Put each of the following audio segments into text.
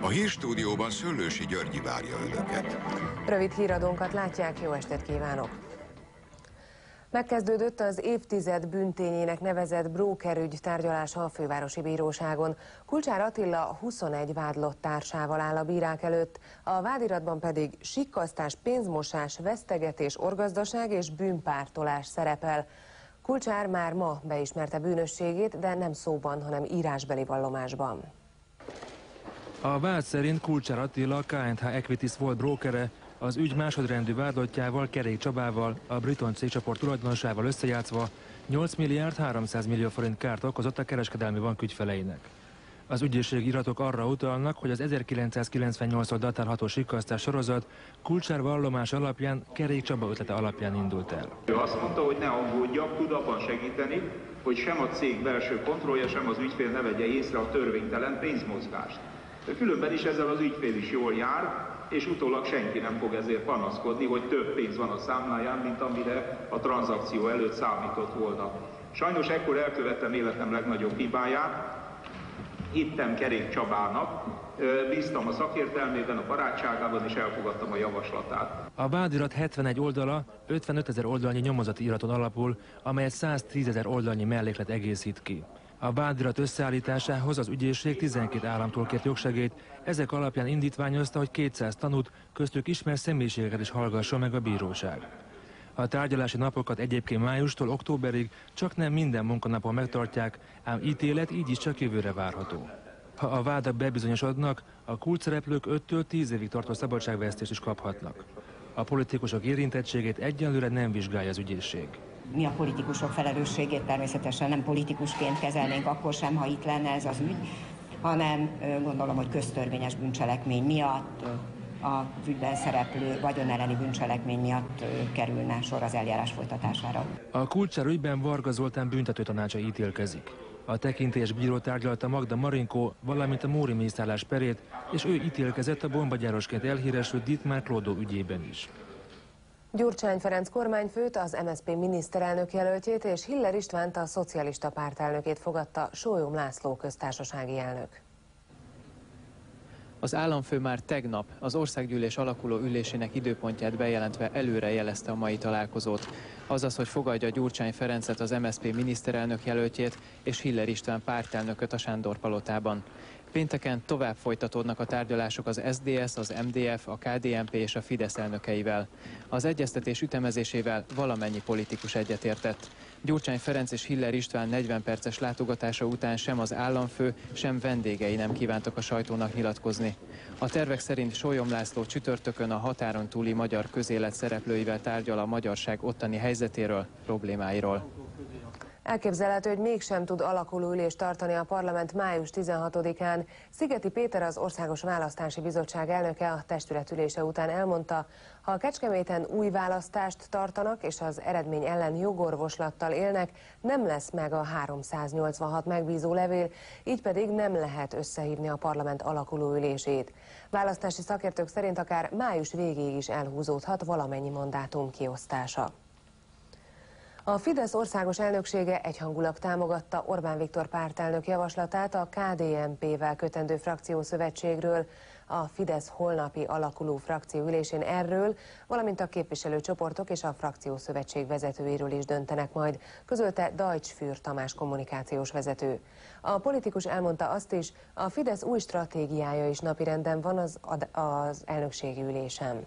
hírstúdióban Szöllősi Györgyi várja önöket. Rövid híradónkat látják, jó estét kívánok! Megkezdődött az évtized bűntényének nevezett brókerügy tárgyalása a fővárosi bíróságon. Kulcsár Attila 21 vádlott társával áll a bírák előtt, a vádiratban pedig sikkasztás, pénzmosás, vesztegetés, orgazdaság és bűnpártolás szerepel. Kulcsár már ma beismerte bűnösségét, de nem szóban, hanem írásbeli vallomásban. A vád szerint Kulcsár Attila, K&H Equities volt brókere, az ügy másodrendű vádlottjával, Kerék Csabával, a Briton cégcsoport tulajdonosával összejátszva 8 milliárd 300 millió forint kárt okozott a kereskedelmi bank ügyfeleinek. Az ügyészségi iratok arra utalnak, hogy az 1998-tól datálható sikkasztás sorozat Kulcsár vallomás alapján, Kerék Csaba ötlete alapján indult el. Ő azt mondta, hogy ne aggódjak, tud abban segíteni, hogy sem a cég belső kontrollja, sem az ügyfél ne vegye észre a törvénytelen pénzmozgást. Különben is ezzel az ügyfél is jól jár, és utólag senki nem fog ezért panaszkodni, hogy több pénz van a számláján, mint amire a tranzakció előtt számított volna. Sajnos ekkor elkövettem életem legnagyobb hibáját, hittem Kerék Csabának, bíztam a szakértelmében, a barátságában, és elfogadtam a javaslatát. A vádirat 71 oldala 55 000 oldalnyi nyomozati iraton alapul, amelyet 110 000 oldalnyi melléklet egészít ki. A vádirat összeállításához az ügyészség 12 államtól kért jogsegélyt, ezek alapján indítványozta, hogy 200 tanút, köztük ismert személyiségeket is hallgasson meg a bíróság. A tárgyalási napokat egyébként májustól októberig csak nem minden munkanapon megtartják, ám ítélet így is csak jövőre várható. Ha a vádak bebizonyosodnak, a kulcsszereplők 5-től 10 évig tartó szabadságvesztést is kaphatnak. A politikusok érintettségét egyenlőre nem vizsgálja az ügyészség. Mi a politikusok felelősségét természetesen nem politikusként kezelnénk akkor sem, ha itt lenne ez az ügy, hanem gondolom, hogy köztörvényes bűncselekmény miatt, az ügyben szereplő vagyonelleni bűncselekmény miatt kerülne sor az eljárás folytatására. A Kulcsár ügyben Varga Zoltán büntetőtanácsa ítélkezik. A tekintélyes bíró tárgyalta Magda Marinkó, valamint a Móri mészállás perét, és ő ítélkezett a bombagyárosként elhíresült Dietmar Klódó ügyében is. Gyurcsány Ferenc kormányfőt, az MSZP miniszterelnök jelöltjét és Hiller Istvánt, a szocialista pártelnökét fogadta Sólyom László köztársasági elnök. Az államfő már tegnap az országgyűlés alakuló ülésének időpontját bejelentve előre jelezte a mai találkozót. Azaz, hogy fogadja Gyurcsány Ferencet, az MSZP miniszterelnök jelöltjét és Hiller István pártelnököt a Sándor-palotában. Pénteken tovább folytatódnak a tárgyalások az SZDSZ, az MDF, a KDNP és a Fidesz elnökeivel. Az egyeztetés ütemezésével valamennyi politikus egyetértett. Gyurcsány Ferenc és Hiller István 40 perces látogatása után sem az államfő, sem vendégei nem kívántak a sajtónak nyilatkozni. A tervek szerint Sólyom László csütörtökön a határon túli magyar közélet szereplőivel tárgyal a magyarság ottani helyzetéről, problémáiról. Elképzelhető, hogy mégsem tud alakuló ülést tartani a parlament május 16-án. Szigeti Péter, az Országos Választási Bizottság elnöke a testület ülése után elmondta, ha a Kecskeméten új választást tartanak és az eredmény ellen jogorvoslattal élnek, nem lesz meg a 386 megbízó levél, így pedig nem lehet összehívni a parlament alakuló ülését. Választási szakértők szerint akár május végéig is elhúzódhat valamennyi mandátum kiosztása. A Fidesz országos elnöksége egyhangulag támogatta Orbán Viktor pártelnök javaslatát a KDNP-vel kötendő frakciószövetségről. A Fidesz holnapi alakuló frakcióülésén erről, valamint a képviselőcsoportok és a frakciószövetség vezetőiről is döntenek majd, közölte Deutsch Fürr Tamás kommunikációs vezető. A politikus elmondta azt is, a Fidesz új stratégiája is napirenden van az elnökségi ülésen.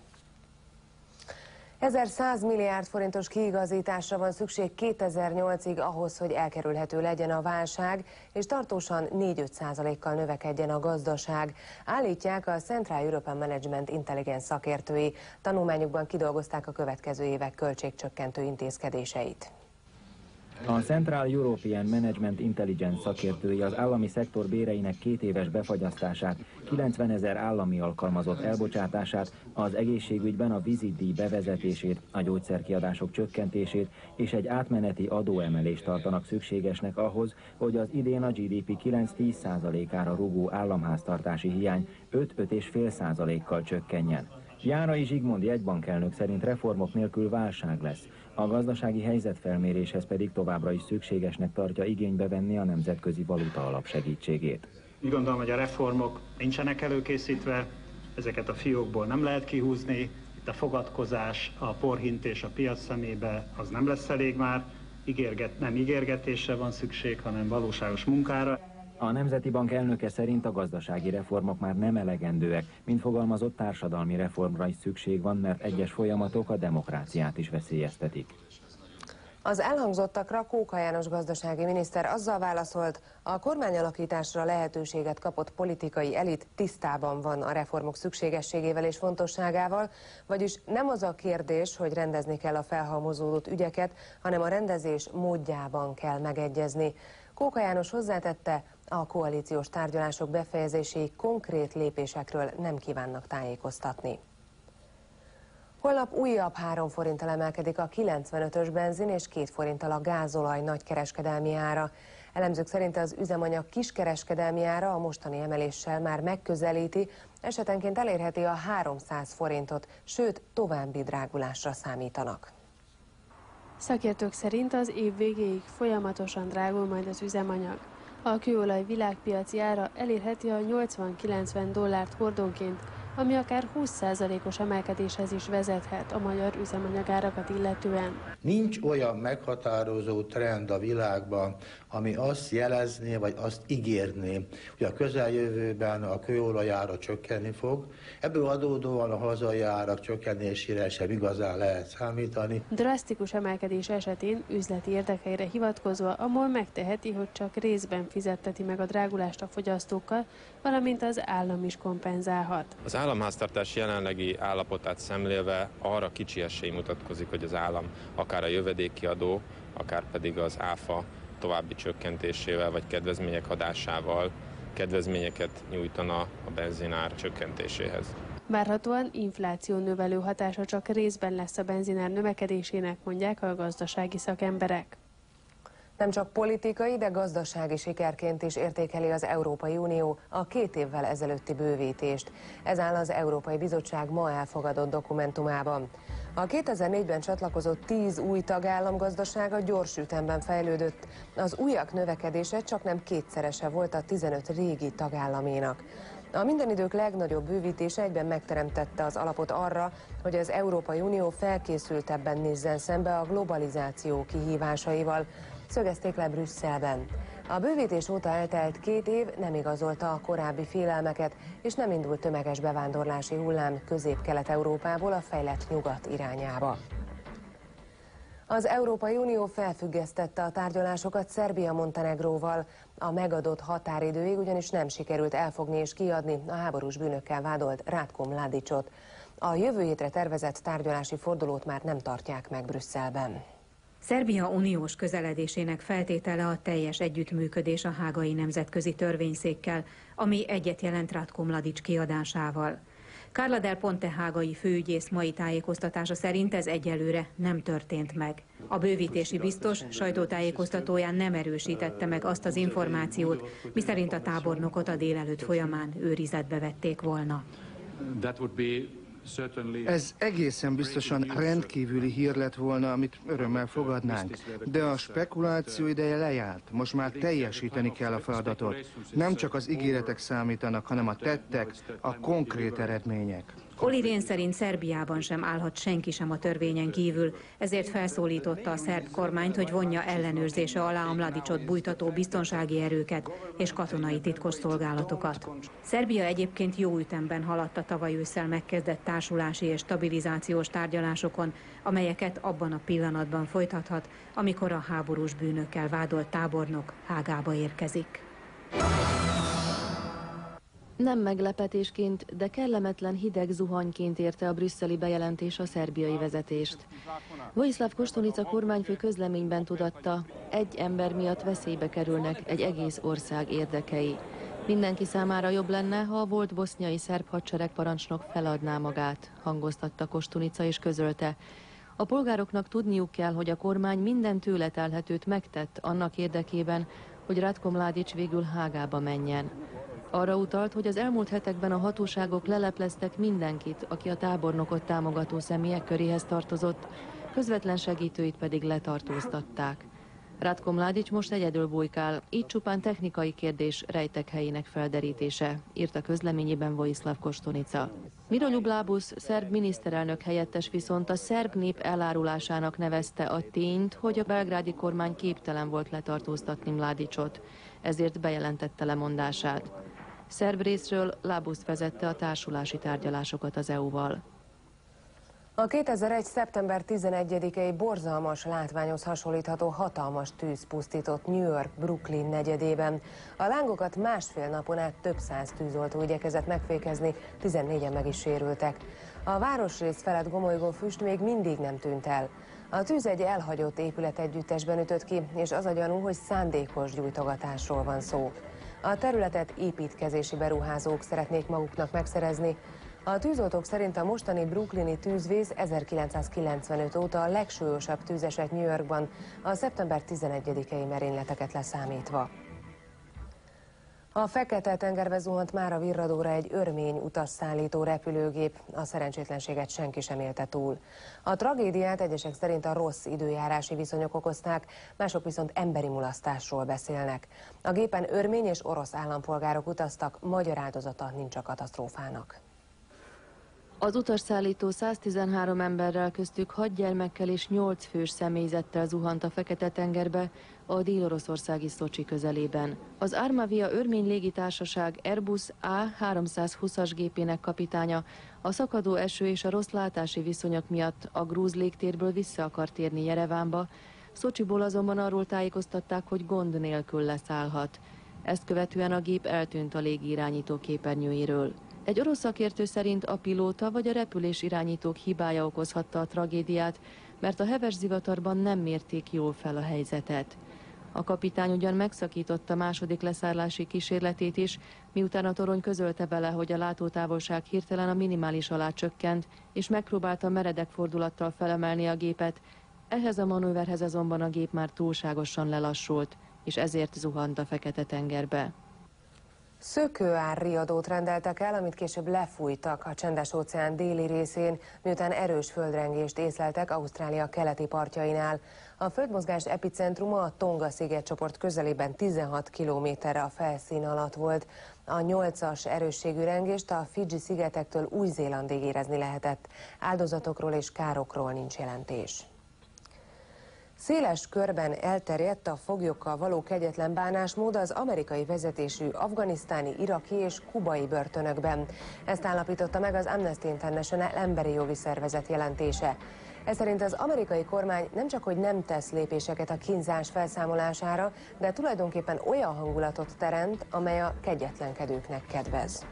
1100 milliárd forintos kiigazításra van szükség 2008-ig ahhoz, hogy elkerülhető legyen a válság, és tartósan 4-5%-kal növekedjen a gazdaság, állítják a Central European Management Intelligence szakértői. Tanulmányukban kidolgozták a következő évek költségcsökkentő intézkedéseit. A Central European Management Intelligence szakértői az állami szektor béreinek 2 éves befagyasztását, 90 000 állami alkalmazott elbocsátását, az egészségügyben a vizitdíj bevezetését, a gyógyszerkiadások csökkentését és egy átmeneti adóemelést tartanak szükségesnek ahhoz, hogy az idén a GDP 9-10%-ára rúgó államháztartási hiány 5-5,5%-kal csökkenjen. Járai Zsigmond jegybankelnök szerint reformok nélkül válság lesz. A gazdasági helyzetfelméréshez pedig továbbra is szükségesnek tartja igénybe venni a Nemzetközi Valuta Alap segítségét. Úgy gondolom, hogy a reformok nincsenek előkészítve, ezeket a fiókból nem lehet kihúzni, itt a fogadkozás, a porhintés a piac szemébe az nem lesz elég már, nem ígérgetésre van szükség, hanem valóságos munkára. A Nemzeti Bank elnöke szerint a gazdasági reformok már nem elegendőek, mint fogalmazott, társadalmi reformra is szükség van, mert egyes folyamatok a demokráciát is veszélyeztetik. Az elhangzottakra Kóka János gazdasági miniszter azzal válaszolt, a kormányalakításra lehetőséget kapott politikai elit tisztában van a reformok szükségességével és fontosságával, vagyis nem az a kérdés, hogy rendezni kell a felhalmozódott ügyeket, hanem a rendezés módjában kell megegyezni. Kóka János hozzátette, a koalíciós tárgyalások befejezéséig konkrét lépésekről nem kívánnak tájékoztatni. Holnap újabb 3 forinttal emelkedik a 95-ös benzin és 2 forinttal a gázolaj nagykereskedelmi ára. Elemzők szerint az üzemanyag kiskereskedelmi ára a mostani emeléssel már megközelíti, esetenként elérheti a 300 forintot, sőt további drágulásra számítanak. Szakértők szerint az év végéig folyamatosan drágul majd az üzemanyag. A kőolaj világpiaci ára elérheti a 80-90 dollárt hordonként, ami akár 20%-os emelkedéshez is vezethet a magyar üzemanyagárakat illetően. Nincs olyan meghatározó trend a világban, ami azt jelezné, vagy azt ígérné, hogy a közeljövőben a kőolaj ára csökkenni fog. Ebből adódóan a hazai árak csökkenésére sem igazán lehet számítani. Drasztikus emelkedés esetén üzleti érdekeire hivatkozva a MOL megteheti, hogy csak részben fizetteti meg a drágulást a fogyasztókkal, valamint az állam is kompenzálhat. Az államháztartás jelenlegi állapotát szemlélve arra kicsi esély mutatkozik, hogy az állam akár a jövedéki adó, akár pedig az áfa további csökkentésével vagy kedvezmények adásával kedvezményeket nyújtana a benzinár csökkentéséhez. Várhatóan infláció növelő hatása csak részben lesz a benzinár növekedésének, mondják a gazdasági szakemberek. Nem csak politikai, de gazdasági sikerként is értékeli az Európai Unió a 2 évvel ezelőtti bővítést. Ez áll az Európai Bizottság ma elfogadott dokumentumában. A 2004-ben csatlakozott 10 új tagállam gazdasága gyors ütemben fejlődött. Az újak növekedése csaknem 2-szerese volt a 15 régi tagállaménak. A minden idők legnagyobb bővítése egyben megteremtette az alapot arra, hogy az Európai Unió felkészültebben nézzen szembe a globalizáció kihívásaival, szögezték le Brüsszelben. A bővítés óta eltelt 2 év nem igazolta a korábbi félelmeket, és nem indult tömeges bevándorlási hullám Közép-Kelet-Európából a fejlett nyugat irányába. Az Európai Unió felfüggesztette a tárgyalásokat Szerbia-Montenegróval. A megadott határidőig ugyanis nem sikerült elfogni és kiadni a háborús bűnökkel vádolt Ratko Mladićot. A jövő hétre tervezett tárgyalási fordulót már nem tartják meg Brüsszelben. Szerbia uniós közeledésének feltétele a teljes együttműködés a hágai nemzetközi törvényszékkel, ami egyet jelent Ratko Mladić kiadásával. Carla Del Ponte hágai főügyész mai tájékoztatása szerint ez egyelőre nem történt meg. A bővítési biztos sajtótájékoztatóján nem erősítette meg azt az információt, miszerint a tábornokot a délelőtt folyamán őrizetbe vették volna. Ez egészen biztosan rendkívüli hír lett volna, amit örömmel fogadnánk. De a spekuláció ideje lejárt. Most már teljesíteni kell a feladatot. Nem csak az ígéretek számítanak, hanem a tettek, a konkrét eredmények. Olli Rehn szerint Szerbiában sem állhat senki sem a törvényen kívül, ezért felszólította a szerb kormányt, hogy vonja ellenőrzése alá a Mladićot bújtató biztonsági erőket és katonai titkosszolgálatokat. Szerbia egyébként jó ütemben haladt a tavaly ősszel megkezdett társulási és stabilizációs tárgyalásokon, amelyeket abban a pillanatban folytathat, amikor a háborús bűnökkel vádolt tábornok Hágába érkezik. Nem meglepetésként, de kellemetlen hideg zuhanyként érte a brüsszeli bejelentés a szerbiai vezetést. Vojislav Koštunica kormányfő közleményben tudatta, egy ember miatt veszélybe kerülnek egy egész ország érdekei. Mindenki számára jobb lenne, ha a volt boszniai szerb hadseregparancsnok feladná magát, hangoztatta Koštunica és közölte. A polgároknak tudniuk kell, hogy a kormány minden tőle telhetőt megtett annak érdekében, hogy Ratko Mladić végül Hágába menjen. Arra utalt, hogy az elmúlt hetekben a hatóságok lelepleztek mindenkit, aki a tábornokot támogató személyek köréhez tartozott, közvetlen segítőit pedig letartóztatták. Ratko Mladic most egyedül bujkál, így csupán technikai kérdés rejtek helyének felderítése, írta közleményében Vojislav Koštunica. Miroljub Labus, szerb miniszterelnök helyettes viszont a szerb nép elárulásának nevezte a tényt, hogy a belgrádi kormány képtelen volt letartóztatni Mladicot, ezért bejelentette lemondását. Szerb részről Labus vezette a társulási tárgyalásokat az EU-val. A 2001. szeptember 11-i borzalmas látványhoz hasonlítható hatalmas tűz pusztított New York Brooklyn negyedében. A lángokat másfél napon át több száz tűzoltó igyekezett megfékezni, 14-en meg is sérültek. A városrész felett gomolygó füst még mindig nem tűnt el. A tűz egy elhagyott épületegyüttesben ütött ki, és az a gyanú, hogy szándékos gyújtogatásról van szó. A területet építkezési beruházók szeretnék maguknak megszerezni. A tűzoltók szerint a mostani brooklyni tűzvész 1995 óta a legsúlyosabb tűzeset New Yorkban, a szeptember 11-i merényleteket leszámítva. A Fekete-tengerbe zuhant mára virradóra egy örmény utasszállító repülőgép, a szerencsétlenséget senki sem élte túl. A tragédiát egyesek szerint a rossz időjárási viszonyok okozták, mások viszont emberi mulasztásról beszélnek. A gépen örmény és orosz állampolgárok utaztak, magyar áldozata nincs a katasztrófának. Az utasszállító 113 emberrel, köztük 6 gyermekkel és 8 fős személyzettel zuhant a Fekete-tengerbe a dél-oroszországi Szocsi közelében. Az Armavia örmény légitársaság Airbus A320-as gépének kapitánya a szakadó eső és a rossz látási viszonyok miatt a grúz légtérből vissza akar térni Jerevánba, Szocsiból azonban arról tájékoztatták, hogy gond nélkül leszállhat. Ezt követően a gép eltűnt a légirányító képernyőjéről. Egy orosz szakértő szerint a pilóta vagy a repülés irányítók hibája okozhatta a tragédiát, mert a heves zivatarban nem mérték jól fel a helyzetet. A kapitány ugyan megszakította második leszállási kísérletét is, miután a torony közölte vele, hogy a látótávolság hirtelen a minimális alá csökkent, és megpróbálta meredek fordulattal felemelni a gépet. Ehhez a manőverhez azonban a gép már túlságosan lelassult, és ezért zuhant a Fekete-tengerbe. Szökőárriadót rendeltek el, amit később lefújtak a Csendes-óceán déli részén, miután erős földrengést észleltek Ausztrália keleti partjainál. A földmozgás epicentruma a Tonga szigetcsoport közelében 16 kilométerre a felszín alatt volt. A 8-as erősségű rengést a Fidzsi-szigetektől Új-Zélandig érezni lehetett. Áldozatokról és károkról nincs jelentés. Széles körben elterjedt a foglyokkal való kegyetlen bánásmód az amerikai vezetésű afganisztáni, iraki és kubai börtönökben. Ezt állapította meg az Amnesty International emberi jogi szervezet jelentése. Ez szerint az amerikai kormány nem csak hogy nem tesz lépéseket a kínzás felszámolására, de tulajdonképpen olyan hangulatot teremt, amely a kegyetlenkedőknek kedvez.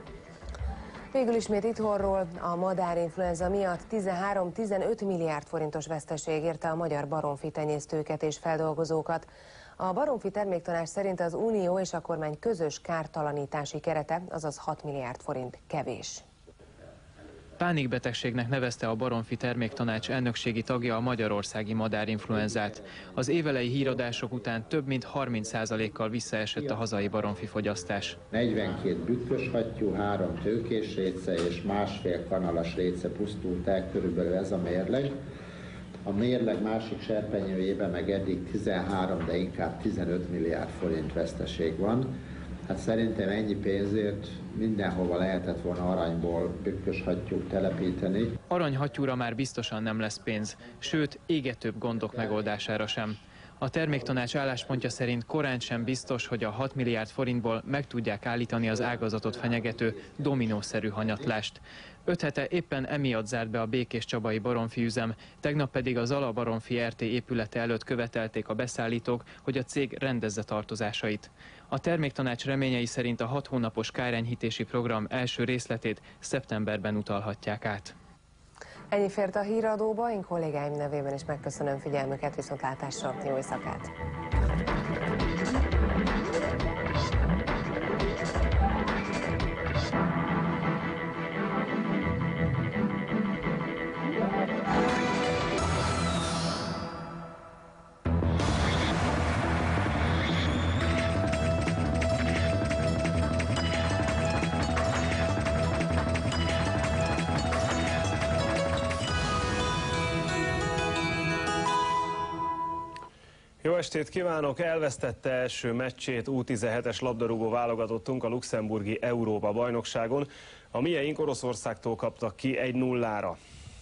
Végül ismét itthonról a madárinfluenza miatt 13-15 milliárd forintos veszteség érte a magyar baromfi tenyésztőket és feldolgozókat. A baromfi terméktanács szerint az Unió és a kormány közös kártalanítási kerete, azaz 6 milliárd forint kevés. Pánikbetegségnek nevezte a Baromfi Terméktanács elnökségi tagja a magyarországi madárinfluenzát. Az évelei híradások után több mint 30%-kal visszaesett a hazai baromfi fogyasztás. 42 bükköshattyú, 3 tőkés réce és másfél kanalas réce pusztult el, körülbelül ez a mérleg. A mérleg másik serpenyőjében meg eddig 13, de inkább 15 milliárd forint veszteség van. Hát szerintem ennyi pénzért mindenhova lehetett volna aranyból bükköshattyút telepíteni. Aranyhattyúra már biztosan nem lesz pénz, sőt égetőbb gondok megoldására sem. A terméktanács álláspontja szerint korán sem biztos, hogy a 6 milliárd forintból meg tudják állítani az ágazatot fenyegető dominószerű hanyatlást. 5 hete éppen emiatt zárt be a békéscsabai baromfi üzem, tegnap pedig a Zala Baromfi RT épülete előtt követelték a beszállítók, hogy a cég rendezze tartozásait. A terméktanács reményei szerint a 6 hónapos kárenyhítési program első részletét szeptemberben utalhatják át. Ennyi fért a híradóba, én kollégáim nevében is megköszönöm figyelmüket, viszontlátásra, jó éjszakát! Jó estét kívánok! Elvesztette első meccsét U17-es labdarúgó válogatottunk a luxemburgi Európa-bajnokságon. A mieink Oroszországtól kaptak ki 1-0-ra.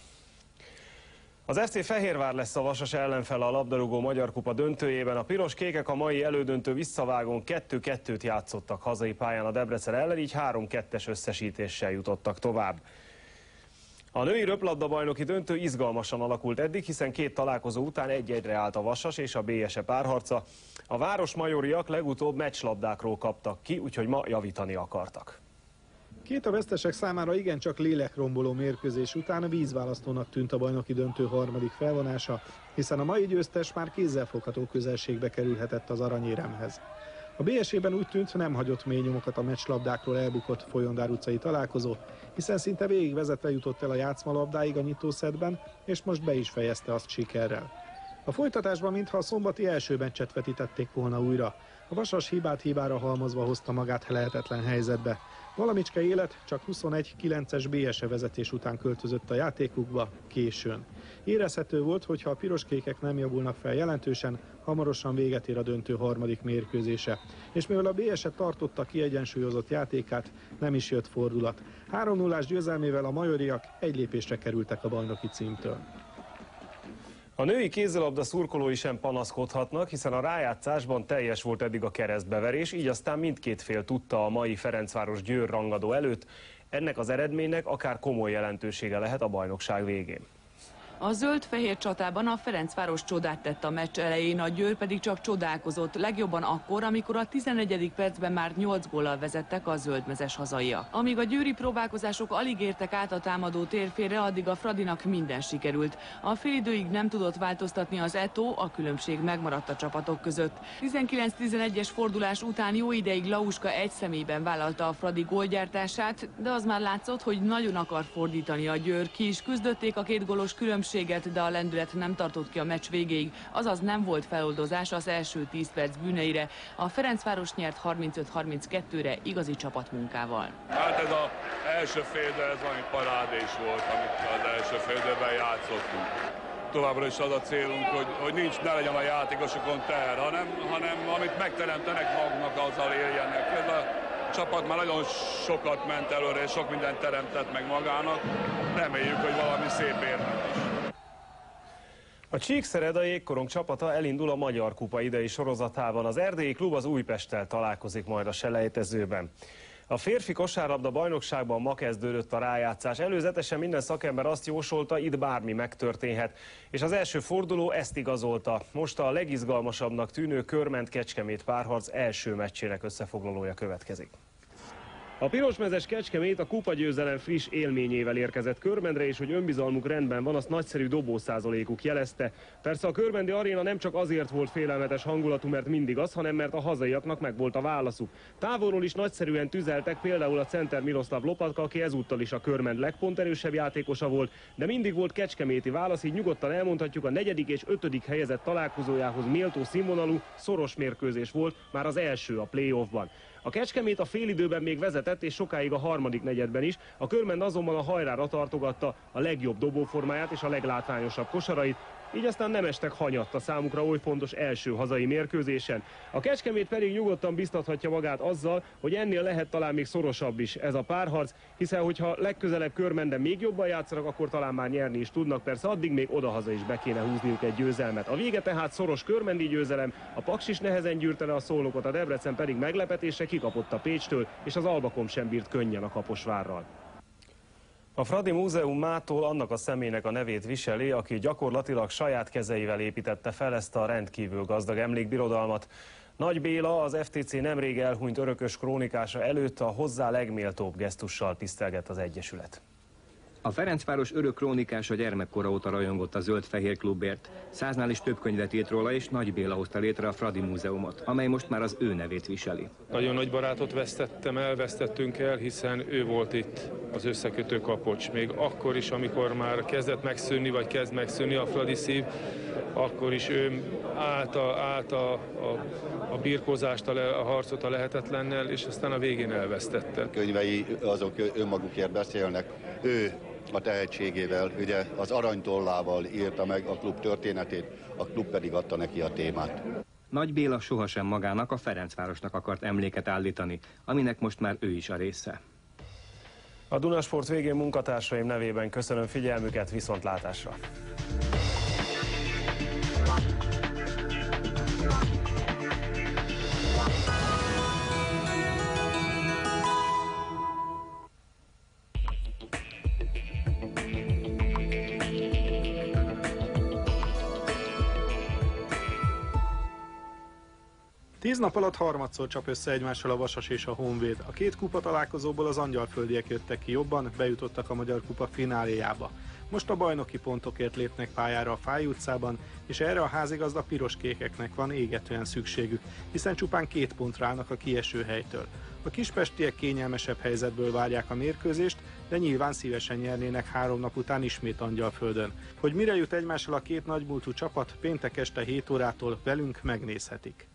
Az FC Fehérvár lesz a Vasas ellenfele a labdarúgó Magyar Kupa döntőjében. A piros-kékek a mai elődöntő visszavágón 2-2-t játszottak hazai pályán a Debrecen ellen, így 3-2-es összesítéssel jutottak tovább. A női röplabda-bajnoki döntő izgalmasan alakult eddig, hiszen két találkozó után 1-1-re állt a Vasas és a BSE párharca. A városmajoriak legutóbb meccslabdákról kaptak ki, úgyhogy ma javítani akartak. Két a vesztesek számára igencsak lélekromboló mérkőzés után a vízválasztónak tűnt a bajnoki döntő harmadik felvonása, hiszen a mai győztes már kézzelfogható közelségbe kerülhetett az aranyéremhez. A BSE-ben úgy tűnt, nem hagyott mély nyomokat a meccslabdákról elbukott Folyondár utcai találkozó, hiszen szinte végigvezetve jutott el a játszmalabdáig a nyitószedben, és most be is fejezte azt sikerrel. A folytatásban mintha a szombati első meccset vetítették volna újra. A Vasas hibát hibára halmozva hozta magát lehetetlen helyzetbe. Valamicske élet csak 21-9-es BSE vezetés után költözött a játékukba későn. Érezhető volt, hogy ha a piroskékek nem javulnak fel jelentősen, hamarosan véget ér a döntő harmadik mérkőzése. És mivel a BSE tartotta kiegyensúlyozott játékát, nem is jött fordulat. 3-0-ás győzelmével a majoriak egy lépésre kerültek a bajnoki címtől. A női kézilabda szurkolói sem panaszkodhatnak, hiszen a rájátszásban teljes volt eddig a keresztbeverés, így aztán mindkét fél tudta a mai Ferencváros-Győr rangadó előtt. Ennek az eredménynek akár komoly jelentősége lehet a bajnokság végén. A zöld-fehér csatában a Ferencváros csodát tett a meccs elején, a Győr pedig csak csodálkozott, legjobban akkor, amikor a 11. percben már 8 góllal vezettek a zöldmezes hazaiak. Amíg a győri próbálkozások alig értek át a támadó térfélre, addig a Fradinak minden sikerült. A félidőig nem tudott változtatni az Eto, a különbség megmaradt a csapatok között. 19-11-es fordulás után jó ideig Lauska egy személyben vállalta a Fradi gólgyártását, de az már látszott, hogy nagyon akar fordítani a Győr. Ki is küzdötték a két gólos különbséget, de a lendület nem tartott ki a meccs végéig, azaz nem volt feloldozás az első 10 perc bűneire. A Ferencváros nyert 35-32-re igazi csapatmunkával. Hát ez az első félidő, ez valami parádés volt, amit az első félidőben játszottunk. Továbbra is az a célunk, hogy ne legyen a játékosokon teher, hanem amit megteremtenek magnak, azzal éljenek. Ez a csapat már nagyon sokat ment előre, és sok mindent teremtett meg magának. Reméljük, hogy valami szép érnek is. A Csíkszereda jégkorong csapata elindul a Magyar Kupa idei sorozatában. Az erdélyi klub az Újpesttel találkozik majd a selejtezőben. A férfi kosárlabda bajnokságban ma kezdődött a rájátszás. Előzetesen minden szakember azt jósolta, itt bármi megtörténhet. És az első forduló ezt igazolta. Most a legizgalmasabbnak tűnő Körment-Kecskemét párharc első meccsének összefoglalója következik. A pirosmezes Kecskemét a kupagyőzelem friss élményével érkezett Körmendre, és hogy önbizalmuk rendben van, azt nagyszerű dobószázalékuk jelezte. Persze a körmendi aréna nem csak azért volt félelmetes hangulatú, mert mindig az, hanem mert a hazaiaknak megvolt a válaszuk. Távolról is nagyszerűen tüzeltek, például a center Miroslav Lopatka, aki ezúttal is a Körmend legponterősebb játékosa volt, de mindig volt kecskeméti válasz, így nyugodtan elmondhatjuk, a 4. és 5. helyezett találkozójához méltó színvonalú, szoros mérkőzés volt, már az első a play-offban. A Kecskemét a félidőben még vezetett, és sokáig a harmadik negyedben is, a Körmend azonban a hajrára tartogatta a legjobb dobóformáját és a leglátványosabb kosarait, így aztán nem estek hanyatt a számukra oly fontos első hazai mérkőzésen. A Kecskemét pedig nyugodtan biztathatja magát azzal, hogy ennél lehet talán még szorosabb is ez a párharc, hiszen hogyha legközelebb Körmenden még jobban játszanak, akkor talán már nyerni is tudnak, persze addig még odahaza is be kéne húzniuk egy győzelmet. A vége tehát szoros körmendi győzelem, a Paks is nehezen gyűrte le a Szolnokot, a Debrecen pedig meglepetésre kikapott a Pécstől, és az Albakom sem bírt könnyen a Kaposvárral. A Fradi Múzeum mától annak a személynek a nevét viseli, aki gyakorlatilag saját kezeivel építette fel ezt a rendkívül gazdag emlékbirodalmat. Nagy Béla, az FTC nemrég elhunyt örökös krónikása előtt a hozzá legméltóbb gesztussal tisztelgett az Egyesület. A Ferencváros örök krónikása gyermekkora óta rajongott a zöld-fehér klubért. 100-nál is több könyvet írt róla, és Nagy Béla hozta létre a Fradi Múzeumot, amely most már az ő nevét viseli. Nagyon nagy barátot vesztettünk el, hiszen ő volt itt az összekötő kapocs. Még akkor is, amikor már kezdett megszűnni, vagy kezd megszűnni a Fradi szív, akkor is ő állt a birkózást, a harcot a lehetetlennel, és aztán a végén elvesztette. Könyvei azok önmagukért beszélnek. Ő a tehetségével, ugye az aranytollával írta meg a klub történetét, a klub pedig adta neki a témát. Nagy Béla sohasem magának, a Ferencvárosnak akart emléket állítani, aminek most már ő is a része. A Dunasport végén munkatársaim nevében köszönöm figyelmüket, viszontlátásra! Tíz nap alatt harmadszor csap össze egymással a Vasas és a Honvéd. A két kupa találkozóból az angyalföldiek jöttek ki jobban, bejutottak a Magyar Kupa fináléjába. Most a bajnoki pontokért lépnek pályára a Fáy utcában, és erre a házigazda piros-kékeknek van égetően szükségük, hiszen csupán 2 pontra állnak a kieső helytől. A kispestiek kényelmesebb helyzetből várják a mérkőzést, de nyilván szívesen nyernének 3 nap után ismét Angyalföldön. Hogy mire jut egymással a két nagymúltú csapat, péntek este 7 órától velünk megnézhetik.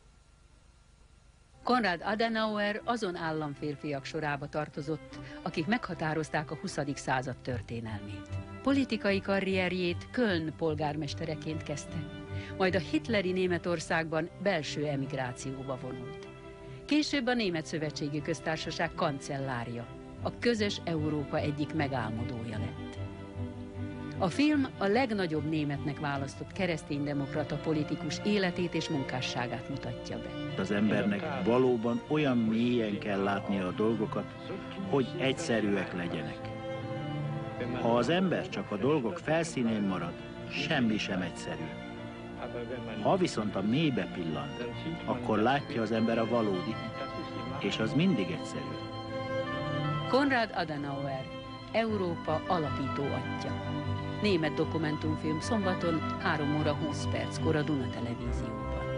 Konrad Adenauer azon államférfiak sorába tartozott, akik meghatározták a 20. század történelmét. Politikai karrierjét Köln polgármestereként kezdte, majd a hitleri Németországban belső emigrációba vonult. Később a Német Szövetségi Köztársaság kancellárja, a közös Európa egyik megálmodója lett. A film a legnagyobb németnek választott kereszténydemokrata politikus életét és munkásságát mutatja be. Az embernek valóban olyan mélyen kell látnia a dolgokat, hogy egyszerűek legyenek. Ha az ember csak a dolgok felszínén marad, semmi sem egyszerű. Ha viszont a mélybe pillant, akkor látja az ember a valódit, és az mindig egyszerű. Konrad Adenauer, Európa alapító atyja. Német dokumentumfilm szombaton 3 óra 20 perckor a Duna Televízióban.